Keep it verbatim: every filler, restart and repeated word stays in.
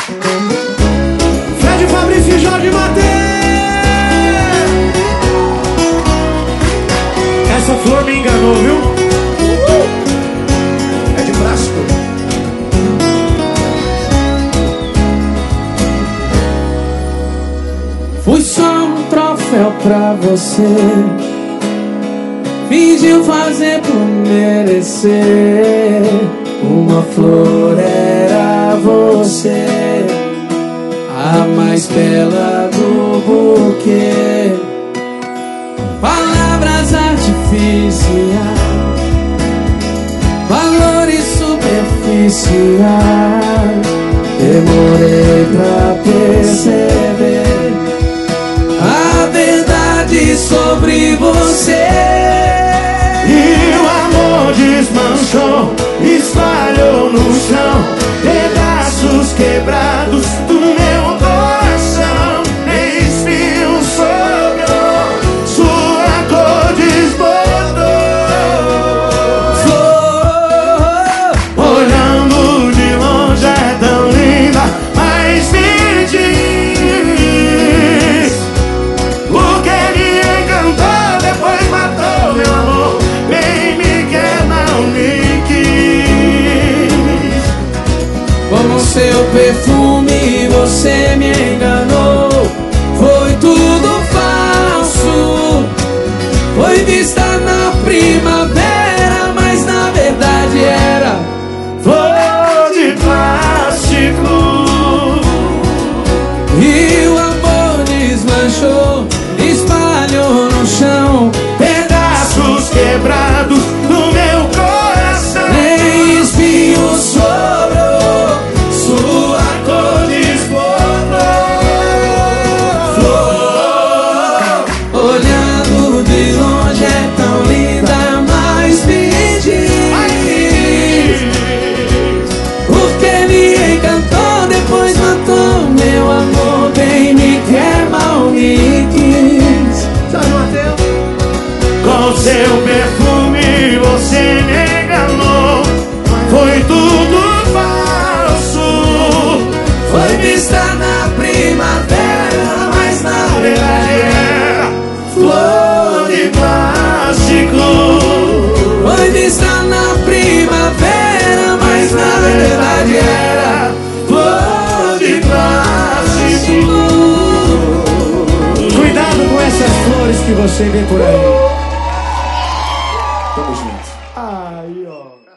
Fred, Fabrício e Jorge Mateus. Essa flor me enganou, viu? É de plástico. Fui só um troféu pra você, fingiu fazer por merecer. Uma flor era você, a mais bela do buquê. Palavras artificiais, valores superficiais. Demorei pra perceber a verdade sobre você. E o amor desmanchou, espalhou no chão, pedaços quebrados do meu coração. Espinho sobrou, sua cor desbordou. Flor, olhando de longe é tão linda, mas me diz o que me encantou, depois matou meu amor. Bem me quer, não me quis. como seu perfume você me enganou. Foi tudo falso, foi vista na primavera, mas na verdade era Flor de plástico. E o amor deslanchou, espalhou no chão Pedaços quebrados no meu coração. nem espinho sobrou, Sua cor desbordou. Flor, olhando de longe é tão linda, mas me diz o que me encantou, depois matou meu amor. Bem me quer, mal me quis. Jorge Mateus. Com seu perfume você me enganou. Foi tudo falso. Foi vista na primavera, mas na verdade Era flor de plástico. foi vista na primavera, mas na verdade era Flor de plástico. Cuidado com essas flores que você vê por aí.